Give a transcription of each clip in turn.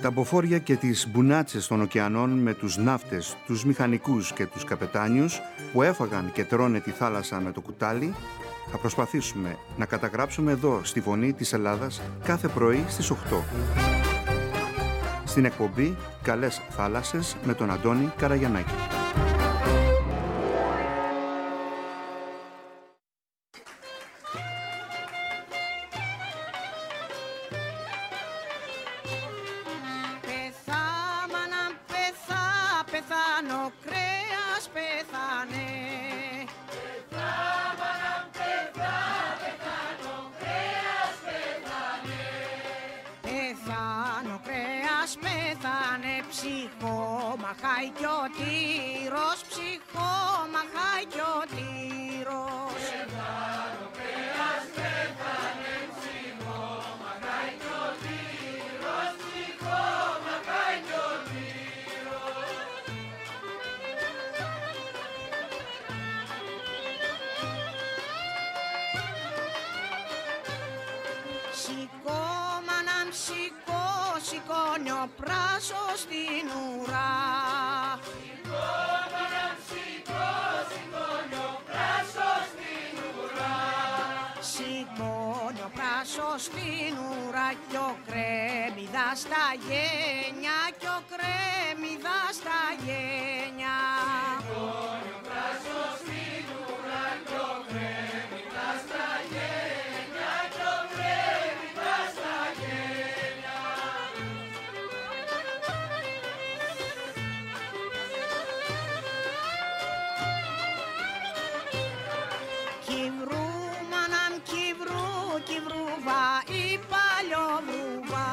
Τα μποφόρια και τις μπουνάτσες των ωκεανών με τους ναύτες, τους μηχανικούς και τους καπετάνιους που έφαγαν και τρώνε τη θάλασσα με το κουτάλι, θα προσπαθήσουμε να καταγράψουμε εδώ στη Φωνή της Ελλάδας κάθε πρωί στις 8. Στην εκπομπή «Καλές θάλασσες» με τον Αντώνη Καραγιαννάκη. Σηκώνει ο πράσος στην ουρά. Σηκώνει ο πράσος στην ουρά. Σηκώνει ο πράσος στην ουρά κι ο κρέμιδας στα γένια, κι ο κρέμιδας στα γένια. Σηκώνει ο πράσος στην ουρά κι ο κρέμιδας στα γένια, κι ο κρέμιδας στα γένια. Κυβρούβα η παλιοβρούβα.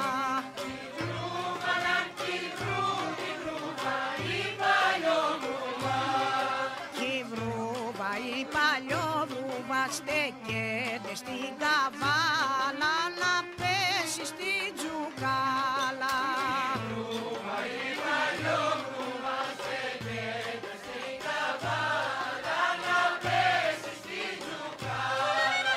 Κυβρούβα η παλιοβρούβα. Κυβρούβα η παλιοβρούβα στέκεται στην καβάλα να πέσει στην τζουκάλα. Κυβρούβα η παλιοβρούβα στέκεται στην καβάλα να πέσει στην τζουκάλα.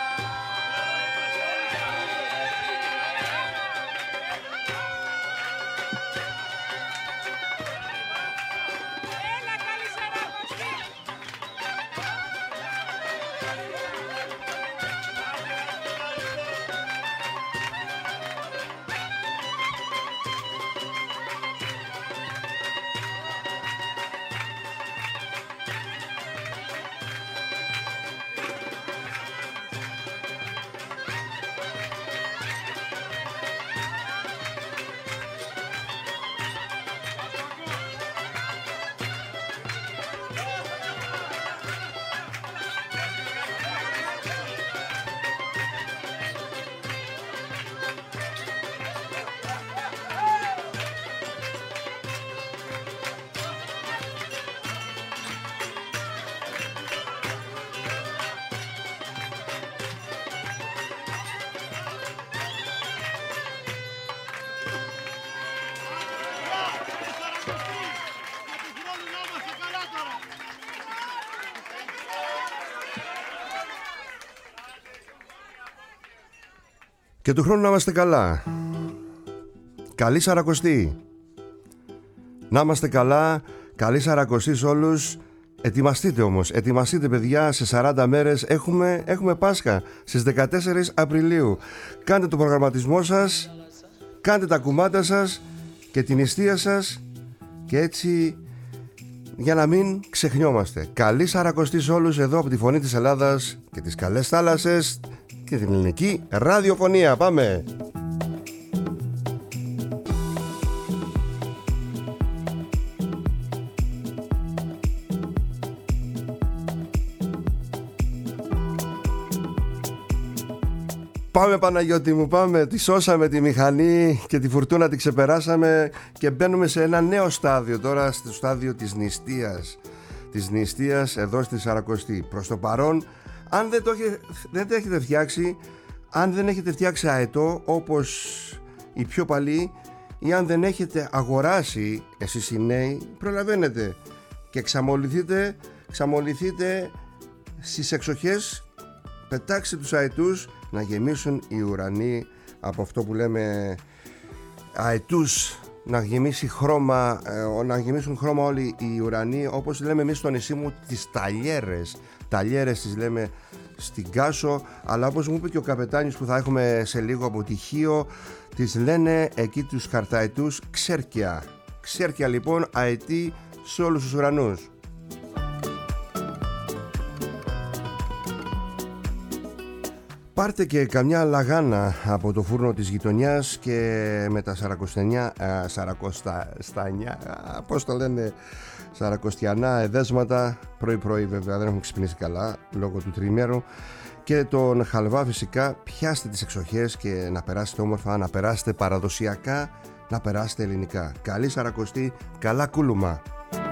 Και του χρόνου να είμαστε καλά. Καλή Σαρακοστή. Να είμαστε καλά. Καλή Σαρακοστή σε όλους. Ετοιμαστείτε όμως. Ετοιμαστείτε παιδιά. Σε 40 μέρες έχουμε Πάσχα. Στις 14 Απριλίου. Κάντε το προγραμματισμό σας. Κάντε τα κουμάντα σας και την νηστεία σας. Και έτσι για να μην ξεχνιόμαστε. Καλή Σαρακοστή σε όλους εδώ από τη Φωνή της Ελλάδας και τις καλές θάλασσες και την ελληνική ραδιοφωνία. Πάμε! Πάμε Παναγιώτη μου, πάμε, τη σώσαμε τη μηχανή και τη φουρτούνα τη ξεπεράσαμε και μπαίνουμε σε ένα νέο στάδιο τώρα, στο στάδιο της νηστείας. Της νηστείας εδώ στη Σαρακοστή. Προς το παρόν, αν δεν το έχετε φτιάξει, αν δεν έχετε φτιάξει αετό όπως οι πιο παλιοί ή αν δεν έχετε αγοράσει εσείς οι νέοι, προλαβαίνετε και ξαμολυθείτε στις εξοχές, πετάξτε τους αετούς να γεμίσουν οι ουρανοί από αυτό που λέμε αετούς να γεμίσουν χρώμα όλοι οι ουρανοί, όπως λέμε εμείς στο νησί μου, τις ταλιέρες τις λέμε στην Κάσο, αλλά όπως μου είπε και ο καπετάνιος που θα έχουμε σε λίγο από τυχείο, τις λένε εκεί τους χαρταετούς ξέρκια λοιπόν, αετοί σε όλους τους ουρανούς. Πάρτε και καμιά λαγάνα από το φούρνο της γειτονιάς και με τα σαρακοστιανά εδέσματα, πρωί βέβαια, δεν έχουμε ξυπνήσει καλά λόγω του τριημέρου, και τον χαλβά φυσικά. Πιάστε τις εξοχές και να περάσετε όμορφα, να περάσετε παραδοσιακά, να περάσετε ελληνικά. Καλή Σαρακοστή, καλά κούλουμα.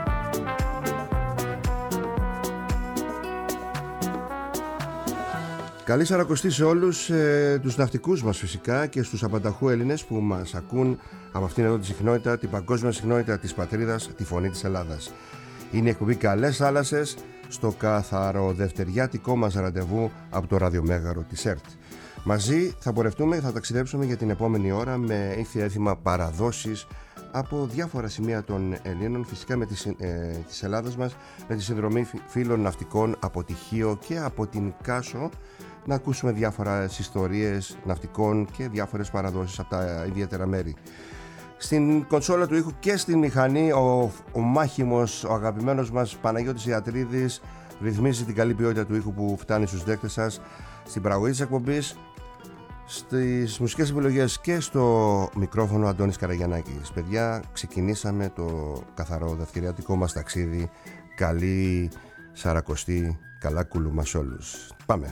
Καλή Σαρακοστή σε όλους τους ναυτικούς μας φυσικά και στους απανταχού Έλληνες που μας ακούν από αυτήν εδώ τη συχνότητα, την παγκόσμια συχνότητα της πατρίδας, τη φωνή της Ελλάδας. Είναι η εκπομπή Καλές Θάλασσες, στο καθαροδευτεριάτικό μας ραντεβού από το ραδιομέγαρο της ΕΡΤ. Μαζί θα πορευτούμε, θα ταξιδέψουμε για την επόμενη ώρα με ήθια έθιμα παραδόσεις από διάφορα σημεία των Ελλήνων, φυσικά με της Ελλάδας μας, με τη συνδρομή φίλων ναυτικών από Τυχείο και από την Κάσο, να ακούσουμε διάφορες ιστορίες ναυτικών και διάφορες παραδόσεις από τα ιδιαίτερα μέρη. Στην κονσόλα του ήχου και στην μηχανή ο μάχημος, ο αγαπημένος μας Παναγιώτης Ιατρίδης ρυθμίζει την καλή ποιότητα του ήχου που φτάνει στους δέκτες σας. Στην παραγωγή της εκπομπής, στις μουσικές επιλογές και στο μικρόφωνο Αντώνης Καραγιαννάκης. Παιδιά, ξεκινήσαμε το καθαρό δευτεριάτικο μας ταξίδι. Καλή Σαρακοστή, καλά κούλουμα σε όλους. Πάμε!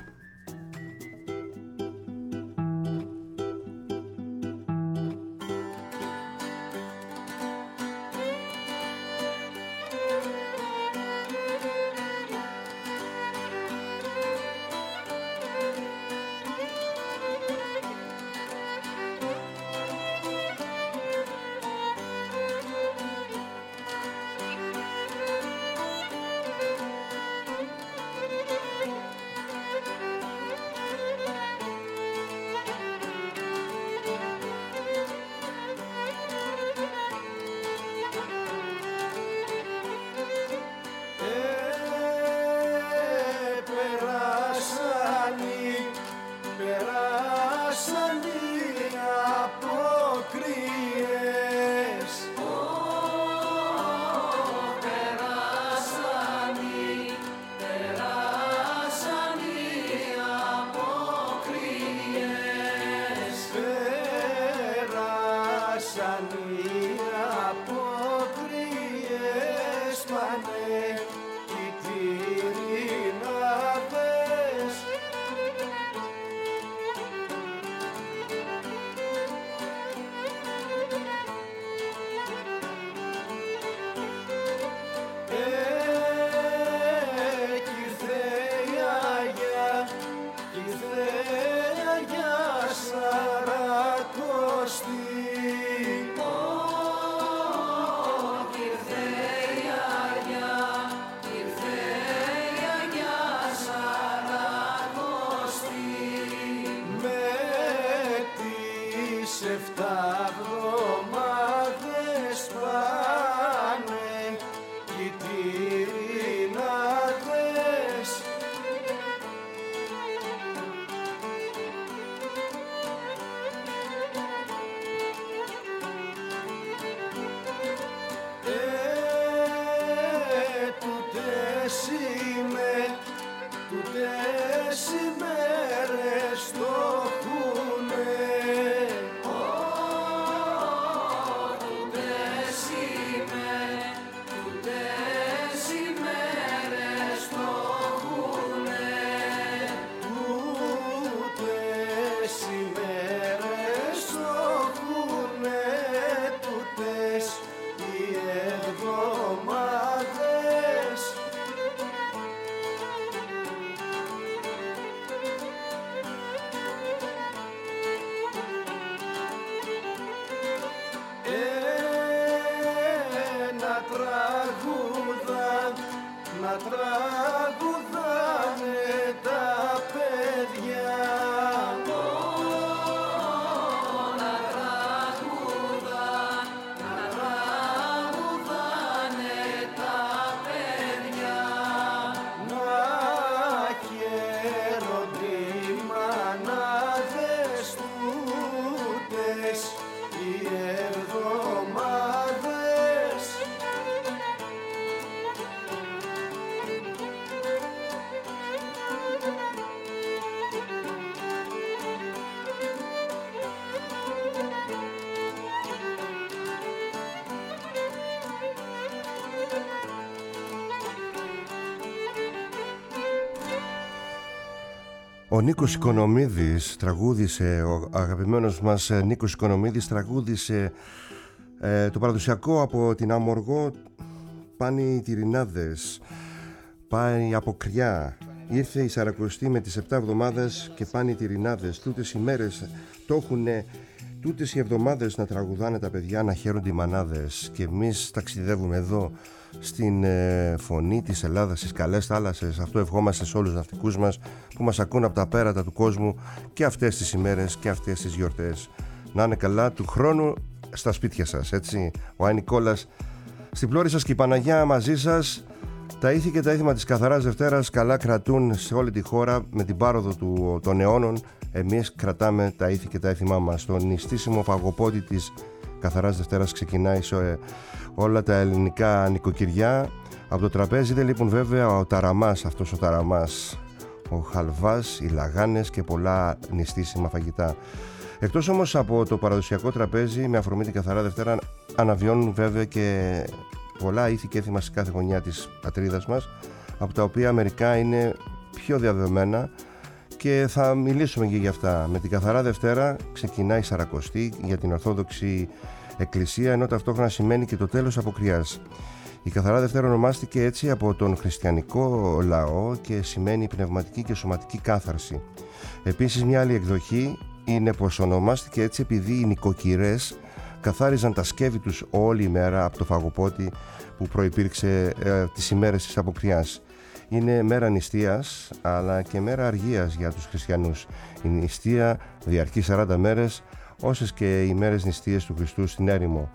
Ο Νίκος Οικονομίδης τραγούδισε, ο αγαπημένος μας Νίκος Οικονομίδης τραγούδισε το παραδοσιακό από την Αμοργό. Πάνε οι τυρινάδες, πάει η αποκριά. Ήρθε η Σαρακοστή με τις 7 εβδομάδες και πάνε οι τυρινάδες. Τούτες οι μέρες το έχουνε, τούτες οι εβδομάδες να τραγουδάνε τα παιδιά, να χαίρονται οι μανάδες. Και εμείς ταξιδεύουμε εδώ στην φωνή της Ελλάδας, στις καλές θάλασσες. Αυτό ευχόμαστε σε όλους τους ναυτικούς μας που μας ακούν από τα πέρατα του κόσμου και αυτές τις ημέρες και αυτές τις γιορτές. Να είναι καλά του χρόνου στα σπίτια σας, έτσι. Ο Άι Νικόλας στην πλώρη σας και η Παναγιά μαζί σας. Τα ήθη και τα ήθιμα της Καθαράς Δευτέρας καλά κρατούν σε όλη τη χώρα με την πάροδο των αιώνων. Εμείς κρατάμε τα ήθη και τα ήθιμά μας. Το νηστίσιμο φαγοπότη της Καθαράς Δευτέρας ξεκινάει σε όλα τα ελληνικά νοικοκυριά. Από το τραπέζι δεν λείπουν βέβαια ο ταραμάς, αυτός ο ταραμάς, ο χαλβάς, οι λαγάνες και πολλά νηστίσιμα φαγητά. Εκτός όμως από το παραδοσιακό τραπέζι με αφορμή την Καθαρά Δευτέρα αναβιώνουν βέβαια και πολλά ήθη και έθιμα σε κάθε γωνιά της πατρίδας μας, από τα οποία μερικά είναι πιο διαδεδομένα και θα μιλήσουμε και για αυτά. Με την Καθαρά Δευτέρα ξεκινάει η Σαρακοστή για την Ορθόδοξη Εκκλησία, ενώ ταυτόχρονα σημαίνει και το τέλος αποκριάς. Η Καθαρά Δευτέρα ονομάστηκε έτσι από τον χριστιανικό λαό και σημαίνει πνευματική και σωματική κάθαρση. Επίσης μια άλλη εκδοχή είναι πως ονομάστηκε έτσι επειδή οι νοικοκυρές καθάριζαν τα σκεύη τους όλη η μέρα από το φαγοπότη που προϋπήρξε τις ημέρες της αποκριάς. Είναι μέρα νηστείας αλλά και μέρα αργίας για τους χριστιανούς. Η νηστεία διαρκεί 40 μέρες, όσες και οι μέρες νηστείας του Χριστού στην έρημο.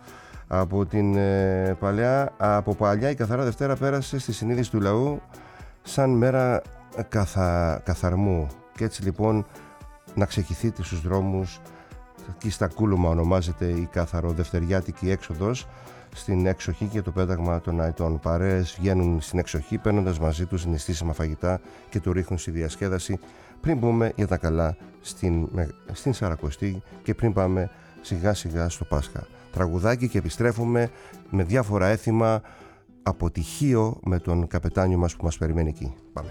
Από παλιά η Καθαρά Δευτέρα πέρασε στη συνείδηση του λαού σαν μέρα καθαρμού και έτσι λοιπόν να ξεχυθείτε στους δρόμους. Εκεί στα Κούλουμα ονομάζεται η καθαροδευτεριάτικη έξοδος στην εξοχή και το πέταγμα των αετών. Παρέες βγαίνουν στην εξοχή παίρνοντας μαζί τους νηστίσιμα φαγητά και το ρίχνουν στη διασκέδαση πριν μπούμε για τα καλά στην Σαρακοστή και πριν πάμε σιγά σιγά στο Πάσχα. Τραγουδάκι και επιστρέφουμε με διάφορα έθιμα από τυχείο με τον καπετάνιο μας που μας περιμένει εκεί. Πάμε.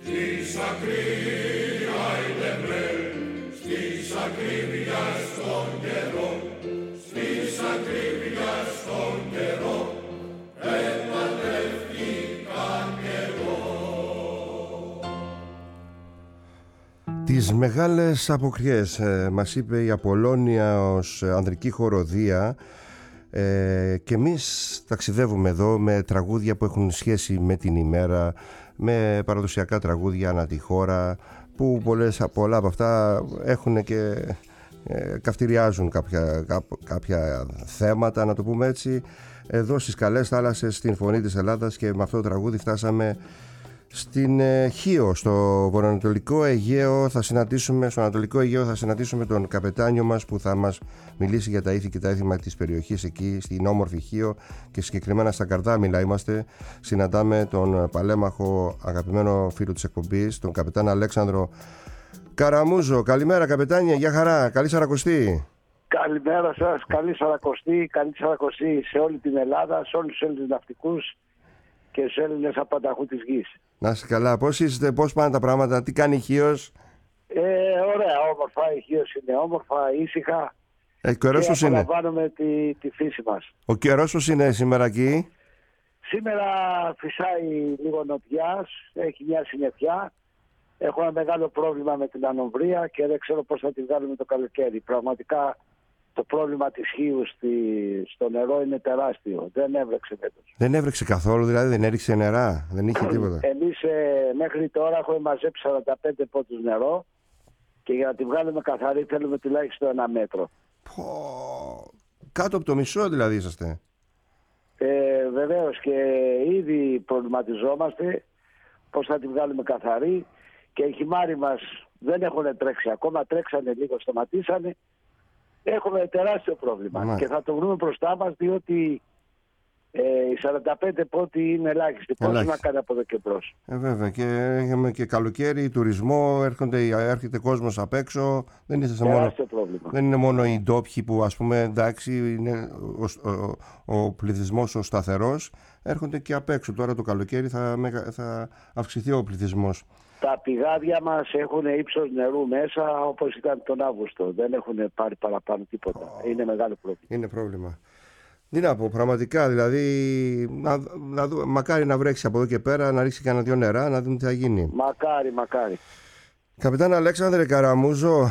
Της ακρίβεια είναι μπρε, στις ακρίβειας στον καιρό, στις ακρίβειας στον καιρό, επαντρεύτηκαν κι εγώ. Τις μεγάλες αποκριές μας είπε η Απολώνια ως ανδρική χοροδία, και εμείς ταξιδεύουμε εδώ με τραγούδια που έχουν σχέση με την ημέρα, με παραδοσιακά τραγούδια ανά τη χώρα, που πολλά από αυτά έχουν και καυτηριάζουν κάποια θέματα, να το πούμε έτσι. Εδώ στις καλές θάλασσες, στην Φωνή της Ελλάδας, και με αυτό το τραγούδι φτάσαμε στην Χίο, στο βορειοανατολικό Αιγαίο. Στο Ανατολικό Αιγαίο θα συναντήσουμε τον καπετάνιο μας, που θα μας μιλήσει για τα ήθη και τα έθιμα της περιοχής εκεί στην όμορφη Χίο, και συγκεκριμένα στα Καρδάμιλα είμαστε. Συναντάμε τον παλέμαχο, αγαπημένο φίλο της εκπομπής, τον καπετάν Αλέξανδρο Καραμούζο. Καλημέρα καπετάνια, γεια χαρά, καλή Σαρακοστή. Καλημέρα σας, καλή Σαρακοστή σε όλη την Ελλάδα, σε όλους τους Έλληνες ναυτικούς και στους Έλληνες απανταχού της γης. Να είστε καλά, πώς είστε, πώς πάνε τα πράγματα, τι κάνει η Χίος? Ωραία, όμορφα, η Χίος είναι όμορφα, ήσυχα, και απολαμβάνουμε τη φύση μας. Ο καιρός πώς είναι σήμερα εκεί? Σήμερα φυσάει λίγο νοτιάς, έχει μια συννεφιά. Έχω ένα μεγάλο πρόβλημα με την ανομβρία και δεν ξέρω πώς θα τη βγάλουμε το καλοκαίρι. Πραγματικά το πρόβλημα της Χίου στο νερό είναι τεράστιο. Δεν έβρεξε φέτος. Δεν έβρεξε καθόλου, δηλαδή δεν έριξε νερά, δεν είχε τίποτα? Εμείς μέχρι τώρα έχουμε μαζέψει 45 πόντους νερό και για να τη βγάλουμε καθαρή θέλουμε τουλάχιστον 1 μέτρο. Κάτω από το μισό δηλαδή είσαστε? Βεβαίως, και ήδη προβληματιζόμαστε πώς θα τη βγάλουμε καθαρή, και οι χυμάροι μας δεν έχουν τρέξει ακόμα, τρέξανε λίγο, σταματήσανε. Έχουμε τεράστιο πρόβλημα και θα το βρούμε μπροστά μας, διότι οι 45 πόντοι είναι ελάχιστοι. Πώς να κάνει από εδώ και μπρος? Βέβαια, και έχουμε και καλοκαίρι, τουρισμό, έρχεται κόσμος απ' έξω. Δεν είναι μόνο οι ντόπιοι που, ας πούμε, εντάξει, είναι ο πληθυσμός ο σταθερός, έρχονται και απ' έξω. Τώρα το καλοκαίρι θα αυξηθεί ο πληθυσμός. Τα πηγάδια μας έχουν ύψος νερού μέσα όπως ήταν τον Αύγουστο. Δεν έχουν πάρει παραπάνω τίποτα. Είναι μεγάλο πρόβλημα. Είναι πρόβλημα. Τι να πω, πραγματικά, δηλαδή, μακάρι να βρέξει από εδώ και πέρα, να ρίξει κανένα 2 νερά, να δούμε τι θα γίνει. Μακάρι. Καπιτάν Αλέξανδρε Καραμούζο,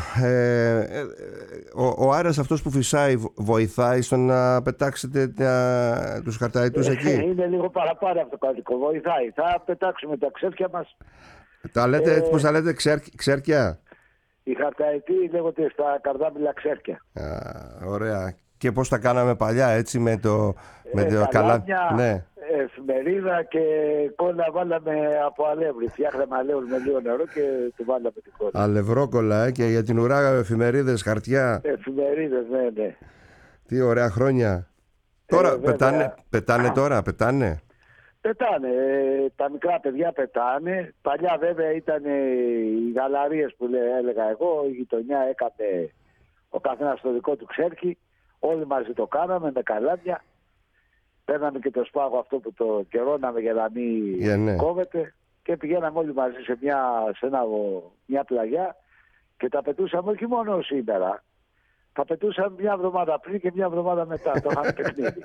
ο αέρας αυτός που φυσάει βοηθάει στο να πετάξετε τους χαρταετούς εκεί? Είναι λίγο παραπάνω από το κάτοικο, βοηθάει. Θα πετάξουμε τα ξέρκια μας. Τα λέτε, πώς τα λέτε, ξέρκια? Οι χαρταετοί λέγονται στα Καρδάμιλα ξέρκια. Ωραία. Και πώς τα κάναμε παλιά, έτσι, με το καλάμια, ναι. Εφημερίδα και κόλλα βάλαμε από αλεύρι. Φτιάχναμε αλεύρι με λίγο νερό και του βάλαμε την κόλλα. Αλευρόκολλα, και για την ουρά εφημερίδες, χαρτιά. Εφημερίδες, ναι. Τι ωραία χρόνια. Τώρα πετάνε τώρα. Πετάνε. Τα μικρά παιδιά πετάνε. Παλιά βέβαια ήταν οι γαλαρίες που έλεγα εγώ. Η γειτονιά έκανε ο καθένας το δικό του ξέρκι. Όλοι μαζί το κάναμε με καλάμια. Παίρναμε και το σπάγο αυτό που το καιρώναμε για να μην κόβεται. Και πηγαίναμε όλοι μαζί σε μια πλαγιά και τα πετούσαμε όχι μόνο σήμερα. Τα πετούσαμε μια εβδομάδα πριν και μια εβδομάδα μετά. Το είχαμε παιχνίδι.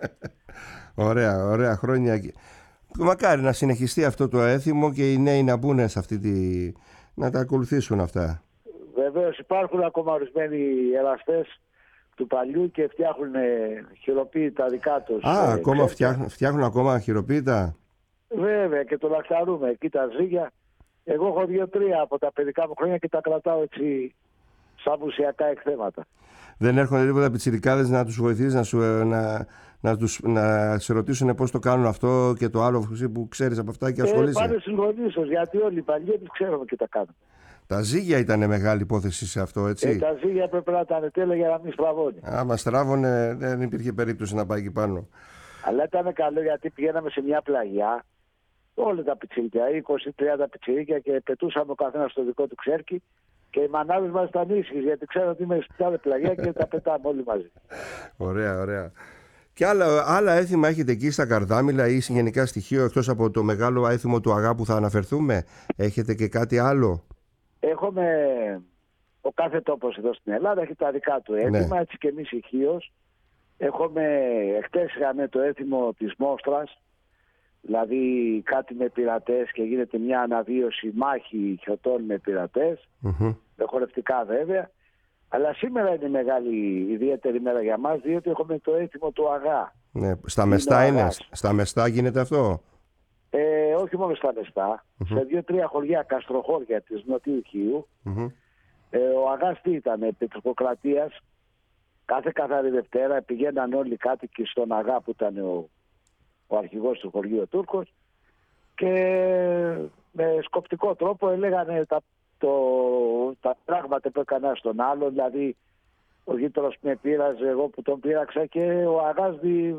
Ωραία χρόνια. Μακάρι να συνεχιστεί αυτό το έθιμο και οι νέοι να μπουν σε να τα ακολουθήσουν αυτά. Βεβαίως υπάρχουν ακόμα ορισμένοι εραστές του παλιού και φτιάχνουν χειροποίητα δικά τους. Ακόμα φτιάχνουν ακόμα χειροποίητα? Βέβαια, και το λαχταρούμε. Εκεί τα ζύγια. Εγώ έχω 2-3 από τα παιδικά μου χρόνια και τα κρατάω έτσι σαν μουσιακά εκθέματα. Δεν έρχονται τίποτα πιτσιρικάδες να τους βοηθήσεις, να σε ρωτήσουν πώς το κάνουν αυτό και το άλλο που ξέρεις από αυτά και ασχολείσαι? Πάνε στους γονείς σας, γιατί όλοι οι παλιοί εμείς ξέρουμε και τα κάνουμε. Τα ζύγια ήταν μεγάλη υπόθεση σε αυτό, έτσι? Τα ζύγια πρέπει να τα ανετέλε για να μην στραβώνει. Άμα στράβωνε δεν υπήρχε περίπτωση να πάει εκεί πάνω. Αλλά ήταν καλό γιατί πηγαίναμε σε μια πλαγιά, όλα τα πιτσιρίκια, 20-30 πιτσιρίκια, και πετούσαμε ο καθένας στο δικό του ξέρκι. Και οι μανάδες μας ήταν ήσυχες, γιατί ξέρω ότι είμαι στην άλλη πλαγιά και τα πετάμε όλοι μαζί. Ωραία. Και άλλα έθιμα έχετε εκεί στα Καρδάμιλα ή γενικά στοιχείο, εκτός από το μεγάλο έθιμο του Αγά που θα αναφερθούμε? Έχετε και κάτι άλλο? Έχουμε, ο κάθε τόπος εδώ στην Ελλάδα έχει τα δικά του έθιμα, έτσι και εμείς οι Χίος. Χτες είχαμε το έθιμο της Μόστρας, δηλαδή κάτι με πειρατές και γίνεται μια αναβίωση μάχη χιωτών με πειρατές, με χορευτικά βέβαια. Αλλά σήμερα είναι μεγάλη ιδιαίτερη μέρα για μας, διότι έχουμε το έθιμο του Αγά. Ναι, στα Μεστά είναι, στα Μεστά γίνεται αυτό? Όχι μόνο στα Μεστά, σε 2-3 χωριά, καστροχώρια της Νοτιού Χίου. Ο Αγάς τι ήταν, Πετροκοκρατίας. Κάθε καθαρή Δευτέρα πηγαίναν όλοι οι κάτοικοι στον Αγά που ήταν ο αρχηγός του χωριού ο Τούρκος και με σκοπτικό τρόπο έλεγανε τα πράγματα που έκανα στον άλλον, δηλαδή ο γείτονας που με πείραζε, εγώ που τον πείραξα, και ο Αγάς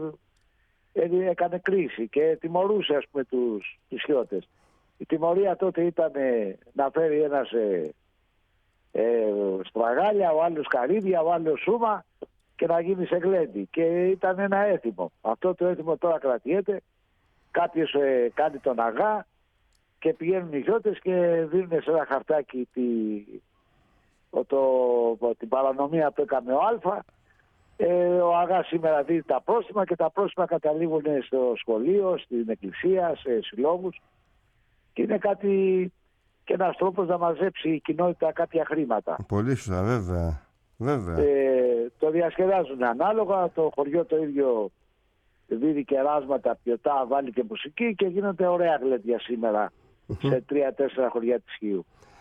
έκανε κρίση και τιμωρούσε, ας πούμε, τους χιώτες. Η τιμωρία τότε ήταν να φέρει ένας στραγάλια, ο άλλος καρύδια, ο άλλος σούμα και να γίνει σε γλέντι. Και ήταν ένα έθιμο. Αυτό το έθιμο τώρα κρατιέται. Κάποιος κάνει τον Αγά και πηγαίνουν οι χιώτες και δίνουν σε ένα χαρτάκι την παρανομία που έκανε ο Α. Ο Αγάς σήμερα δίνει τα πρόστιμα και τα πρόστιμα καταλήγουν στο σχολείο, στην εκκλησία, σε συλλόγους, και είναι κάτι και ένας τρόπος να μαζέψει η κοινότητα κάποια χρήματα. Πολύ σωστά, βέβαια. Το διασκεδάζουν ανάλογα, το χωριό το ίδιο δίδει κεράσματα, πιωτά, βάλει και μουσική και γίνονται ωραία γλέντια σήμερα σε 3-4 χωριά της Χίου.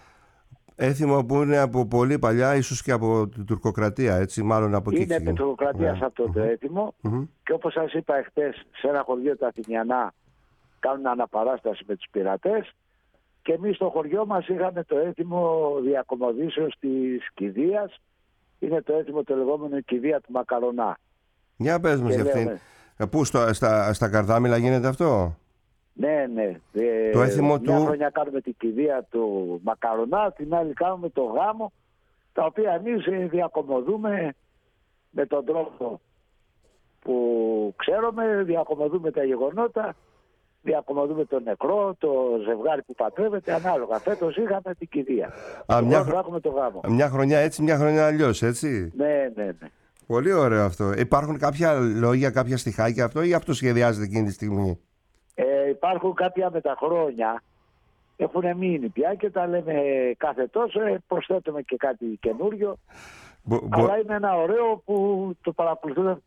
Έθιμο που είναι από πολύ παλιά, ίσως και από την τουρκοκρατία, έτσι, μάλλον από εκεί. Είναι τουρκοκρατία αυτό το έθιμο, και όπως σας είπα εχθές, σε ένα χωριό τα Αθηνιανά κάνουν αναπαράσταση με τους πειρατές και εμείς στο χωριό μας είχαμε το έθιμο διακομωδήσεως της κηδείας. Είναι το έθιμο το λεγόμενο κηδεία του Μακαρονά. Μια πες μας για αυτήν. Πού, στα Καρδάμιλα γίνεται αυτό? Ναι. Το έθιμο μια χρονιά κάνουμε την κηδεία του Μακαρονά, την άλλη κάνουμε το γάμο, τα οποία εμείς διακομωδούμε με τον τρόπο που ξέρουμε, διακομωδούμε τα γεγονότα, διακομωδούμε τον νεκρό, το ζευγάρι που πατρεύεται, ανάλογα. Φέτος είχαμε την κηδεία. Έχουμε το γάμο. Μια χρονιά έτσι, μια χρονιά αλλιώς, έτσι. Ναι. Πολύ ωραίο αυτό. Υπάρχουν κάποια λόγια, κάποια στιχάκια αυτό, ή αυτό σχεδιάζεται εκείνη τη στιγμή? Υπάρχουν κάποια με τα χρόνια, έχουν μείνει πια και τα λέμε κάθε τόσο, προσθέτουμε και κάτι καινούριο. Αλλά είναι ένα ωραίο που το παρακολουθούν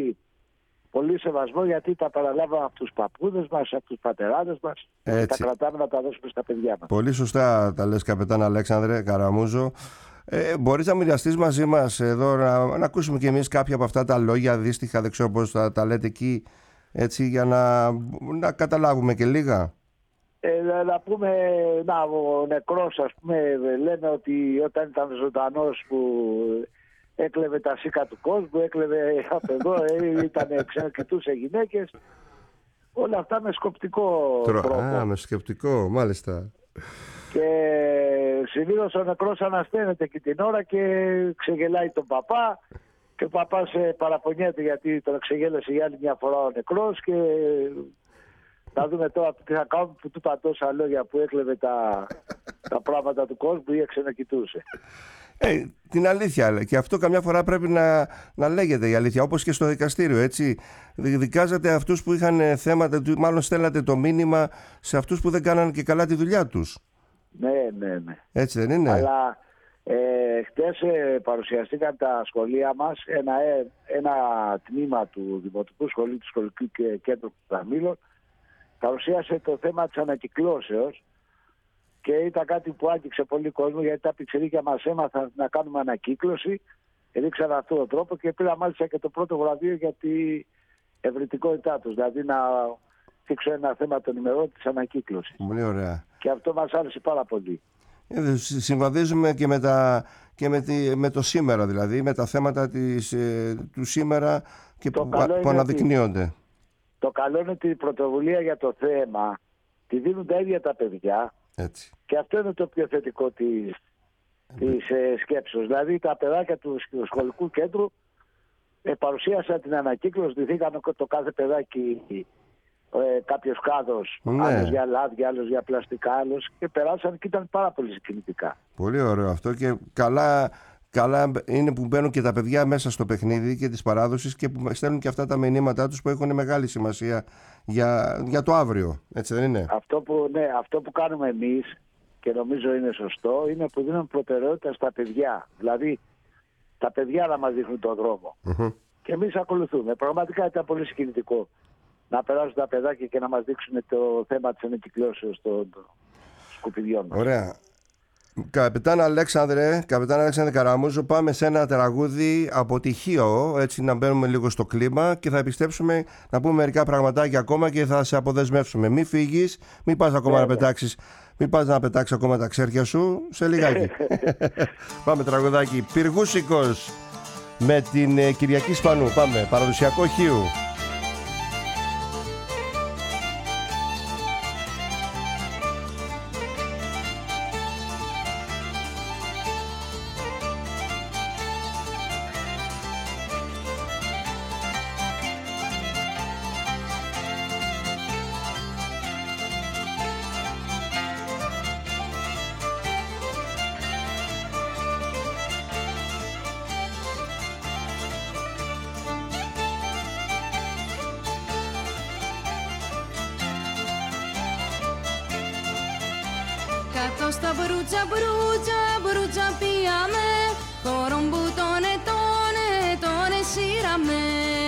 πολύ σεβασμό, γιατί τα παραλάβαμε από τους παππούδες μας, από τους πατεράδες μας. Και τα κρατάμε να τα δώσουμε στα παιδιά μας. Πολύ σωστά τα λες, καπετάν Αλέξανδρε Καραμούζο. Μπορείς να μοιραστείς μαζί μας εδώ, να ακούσουμε κι εμείς κάποια από αυτά τα λόγια δύστιχα, δεν ξέρω πώς τα λέτε εκεί, έτσι, για να καταλάβουμε και λίγα. Να πούμε, ο νεκρός, ας πούμε, λένε ότι όταν ήταν ζωντανός που έκλεβε τα σίκα του κόσμου, έκλεβε από εδώ, ξενοκοιτούσε γυναίκες. Όλα αυτά με σκοπτικό τρόπο. Με σκεπτικό, μάλιστα. Και συνήθως ο νεκρός ανασταίνεται και την ώρα και ξεγελάει τον παπά, και ο παπάς παραπονιέται γιατί τον ξεγέλασε για άλλη μια φορά ο νεκρός, και θα δούμε τώρα τι θα κάνουμε που του είπα τόσα λόγια, που έκλεβε τα πράγματα του κόσμου ή ξενοκοιτούσε. Την αλήθεια, και αυτό καμιά φορά πρέπει να λέγεται η αλήθεια, όπως και στο δικαστήριο, έτσι. Δικάζατε αυτούς που είχαν θέματα, μάλλον στέλνατε το μήνυμα σε αυτούς που δεν κάνανε και καλά τη δουλειά τους. Ναι. Έτσι δεν είναι? Αλλά χτες παρουσιαστήκαν τα σχολεία μας, ένα τμήμα του Δημοτικού Σχολείου του Σχολικού Κέντρου του Καρδαμίλων παρουσίασε το θέμα της ανακυκλώσεως, και ήταν κάτι που άγγιξε πολύ κόσμο, γιατί τα πιτσιρίκια μας έμαθαν να κάνουμε ανακύκλωση, ρίξαν αυτόν τον τρόπο και πήρα μάλιστα και το πρώτο βραβείο για την ευρυτικότητά τους, δηλαδή να θίξω ένα θέμα των ημερών της ανακύκλωσης. Πολύ ωραία. Και αυτό μας άρεσε πάρα πολύ. Συμβαδίζουμε και με το σήμερα, δηλαδή με τα θέματα του σήμερα και που αναδεικνύονται. Το καλό είναι ότι η πρωτοβουλία για το θέμα τη δίνουν τα ίδια τα παιδιά. Έτσι. Και αυτό είναι το πιο θετικό της σκέψης. Δηλαδή τα παιδάκια του σχολικού κέντρου παρουσίασα την ανακύκλωση, ντυθήκαν το κάθε παιδάκι κάποιος κάδος, Ναι. άλλος για λάδια, άλλος για πλαστικά, άλλος, και περάσαν και ήταν πάρα πολύ συγκινητικά. Πολύ ωραίο αυτό και καλά είναι που μπαίνουν και τα παιδιά μέσα στο παιχνίδι και της παράδοσης και που στέλνουν και αυτά τα μηνύματά τους που έχουν μεγάλη σημασία για το αύριο. Έτσι δεν είναι? Αυτό που κάνουμε εμείς, και νομίζω είναι σωστό, είναι που δίνουμε προτεραιότητα στα παιδιά. Δηλαδή τα παιδιά να μας δείχνουν τον δρόμο. Και εμείς ακολουθούμε. Πραγματικά ήταν πολύ συγκινητικό να περάσουν τα παιδάκια και να μας δείξουν το θέμα της ανακυκλώσεως των σκουπιδιών μας. Ωραία. Καπετάν Αλέξανδρε Καραμούζο, πάμε σε ένα τραγούδι από τυχείο, έτσι να μπαίνουμε λίγο στο κλίμα και θα επιστρέψουμε να πούμε μερικά πραγματάκια ακόμα και θα σε αποδεσμεύσουμε. Μην φύγεις, μην πας ακόμα να πετάξεις. Μην πας να πετάξεις ακόμα τα ξέρκια σου, σε λιγάκι. Πάμε τραγουδάκι. Πυργούσικος με την Κυριακή Σπανού. Πάμε, παραδοσιακό Χίου. Κάτω στα μπρούτσα πιάμε, χώρον που τον σύραμε.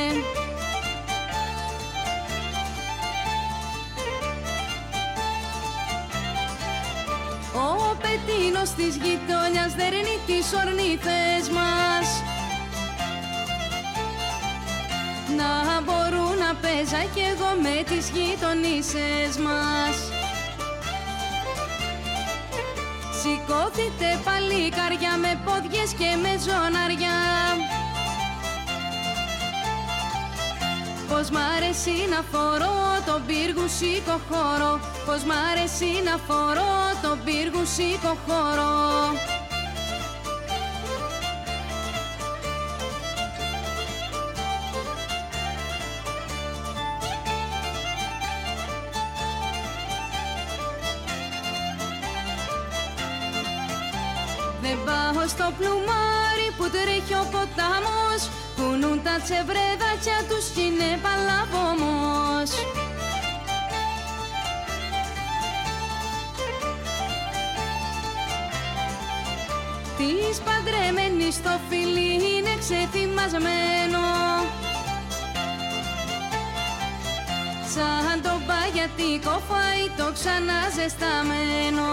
Ο πετίνος της γειτόνιας δέρνει τις ορνήθες μας, να μπορούν να παίζα κι εγώ με τις γειτονίσες μας. Σηκώθητε παλικάρια με πόδιες και με ζωναριά. Πως μ' αρέσει να φορώ τον πυργουσικό χώρο, πως μ' αρέσει να φορώ τον πυργουσικό χώρο. Δεν πάω στο πλουμάρι που τρέχει ο ποτάμος, κουνούν τα τσεβρέδακια τους κι είναι παλαβόμος. Της παντρεμένης το φιλί είναι ξεθυμασμένο, σαν το παγιατικό φαΐ το ξαναζεσταμένο.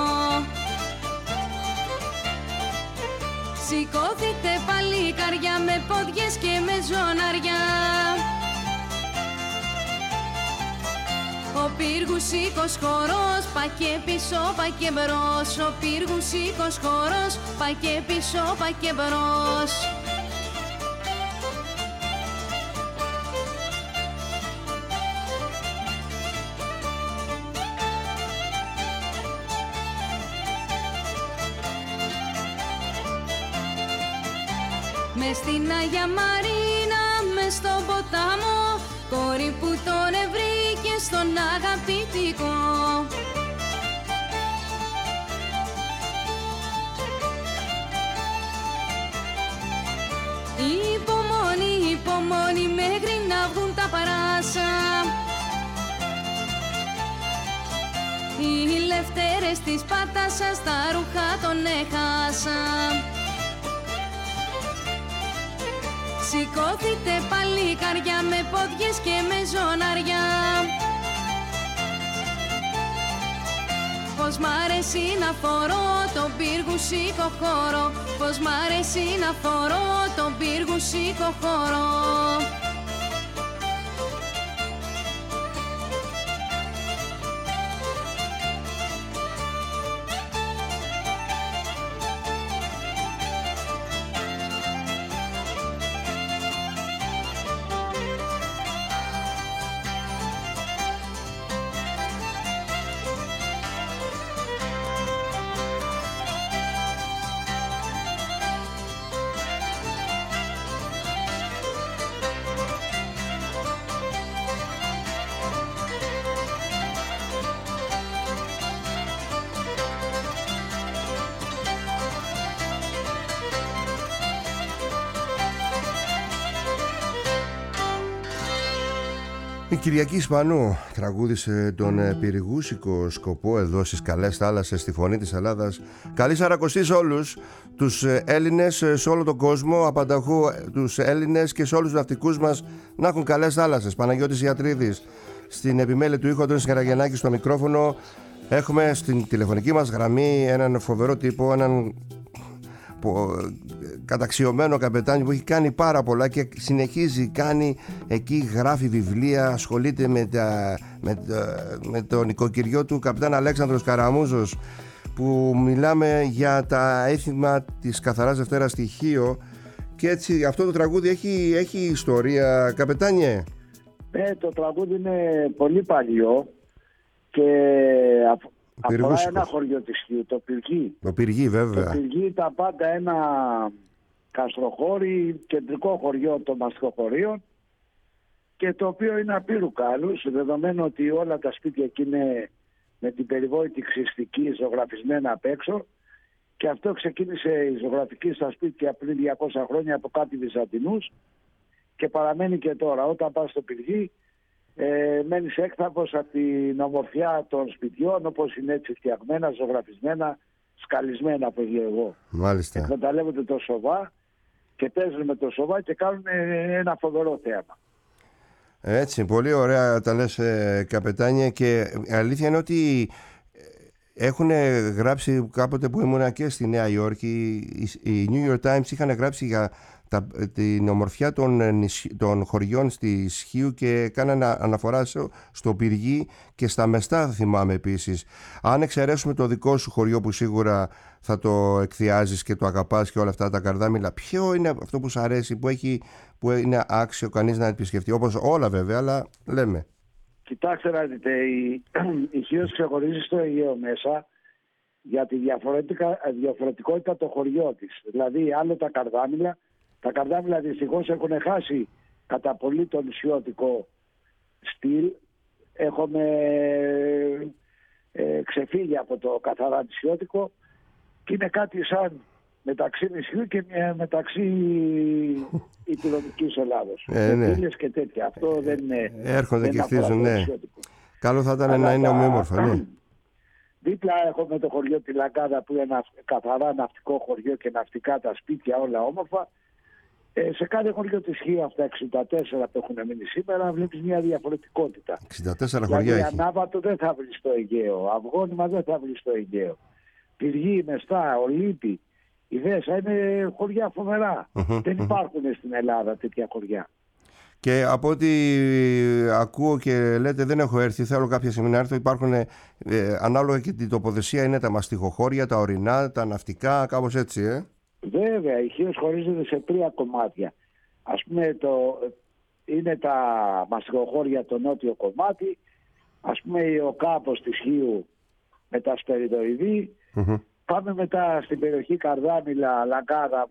Σηκώθητε παλικάρια με πόδιες και με ζωναριά. Ο πυργουσικός χορός πα και πίσω, πα και μπρος. Ο πυργουσικός χορός πα και πίσω, πα και μπρος. Μες στην Αγία Μαρίνα, μες στον ποτάμο, κόρη που τον ευρήκε στον αγαπητικό. Υπομονή, υπομονή μέχρι να βγουν τα παράσα. Οι λευτέρες της πατάσας τα ρούχα τον έχασα. Σηκώθητε παλικάρια με πόδιες και με ζωναριά. Πως μ' αρέσει να φορώ τον πυργουσικό χώρο, πως μ' αρέσει να φορώ τον πυργουσικό χώρο. Η Κυριακή Ισπανού τραγούδισε τον πυργούσικο σκοπό εδώ στις καλές θάλασσες, στη φωνή της Ελλάδας. Καλή Σαρακοστή σε όλους τους Έλληνες, σε όλο τον κόσμο, απανταχού τους Έλληνες και σε όλους τους ναυτικούς μας να έχουν καλές θάλασσες. Παναγιώτης Ιατρίδης στην επιμέλεια του ήχου, Αντώνης Καραγεννάκης στο μικρόφωνο. Έχουμε στην τηλεφωνική μας γραμμή έναν φοβερό τύπο, έναν καταξιωμένο καπετάνιο που έχει κάνει πάρα πολλά και συνεχίζει, κάνει εκεί, γράφει βιβλία, ασχολείται με το νοικοκυριό του καπετάν Αλέξανδρος Καραμούζος, που μιλάμε για τα έθιμα της Καθαράς Δευτέρας στη Χίο. Και έτσι αυτό το τραγούδι έχει ιστορία, καπετάνιε. Το τραγούδι είναι πολύ παλιό και αφορά ένα χωριό της Χίου, το Πυργή. Το Πυργή, βέβαια. Το Πυργή ήταν πάντα ένα καστροχώρι, κεντρικό χωριό των μαστιχοφορίων, και το οποίο είναι απείρου κάλους, δεδομένου ότι όλα τα σπίτια εκεί είναι με την περιβόητη ξυστική ζωγραφισμένα απ' έξω, και αυτό ξεκίνησε η ζωγραφική στα σπίτια πριν 200 χρόνια από κάτι Βυζαντινούς και παραμένει και τώρα. Όταν πας στο Πυργή, μένεις έκθαμβος από την ομορφιά των σπιτιών, όπως είναι έτσι φτιαγμένα, ζωγραφισμένα, σκαλισμένα, όπως λέω εγώ. Μάλιστα. Εκμεταλλεύονται το σοβά και παίζουν με το σοβά και κάνουν ένα φοβερό θέαμα. Έτσι, πολύ ωραία τα λες, καπετάνια, και η αλήθεια είναι ότι έχουν γράψει κάποτε που ήμουνα και στη Νέα Υόρκη, οι New York Times είχαν γράψει για την ομορφιά των χωριών στη Χίου και κάνανε αναφορά στο Πυργή και στα Μεστά, θυμάμαι επίσης. Αν εξαιρέσουμε το δικό σου χωριό που σίγουρα θα το εκθιάζεις και το αγαπάς και όλα αυτά τα καρδάμιλα, ποιο είναι αυτό που σου αρέσει, που είναι άξιο κανείς να επισκεφτεί? Όπως όλα βέβαια, αλλά λέμε. Κοιτάξτε να δείτε, η Χίος ξεχωρίζει στο Αιγαίο μέσα για τη διαφορετικότητα των χωριών της. Δηλαδή άλλο τα καρδάμιλα. Τα καρδάμιλα δυστυχώς έχουν χάσει κατά πολύ το νησιώτικο στυλ. Έχουμε ξεφύγει από το καθαρά νησιώτικο και είναι κάτι σαν μεταξύ νησιού και μεταξύ υπηρετικής Ελλάδος. Ναι. Και τέτοια. Αυτό δεν είναι. Έρχονται και χτίζουν, ναι. Καλό θα ήταν να είναι ομοιόμορφα, ναι. Δίπλα έχουμε το χωριό τη Λαγκάδα, που είναι ένα καθαρά ναυτικό χωριό και ναυτικά τα σπίτια όλα όμορφα. Σε κάθε χωριό της Χίου, αυτά 64 που έχουν μείνει σήμερα, βλέπεις μια διαφορετικότητα. 64 χωριά έχει. Ανάβατο δεν θα βρεις στο Αιγαίο, Αυγόνημα δεν θα βρεις στο Αιγαίο. Πυργή, Μεστά, Ολύμπη, η Δέσα είναι χωριά φοβερά. Δεν υπάρχουν στην Ελλάδα τέτοια χωριά. Και από ό,τι ακούω και λέτε, δεν έχω έρθει, θέλω κάποια στιγμή να έρθω. Υπάρχουν ανάλογα και την τοποθεσία, είναι τα μαστιχοχώρια, τα ορεινά, τα ναυτικά, κάπως έτσι, Βέβαια, η Χίος χωρίζεται σε 3 κομμάτια. Ας πούμε, είναι τα μαστιχοχώρια το νότιο κομμάτι, ας πούμε ο κάμπος της Χίου με τα σπεριδοειδή. Πάμε μετά στην περιοχή Καρδάμιλα, Λαγκάδα,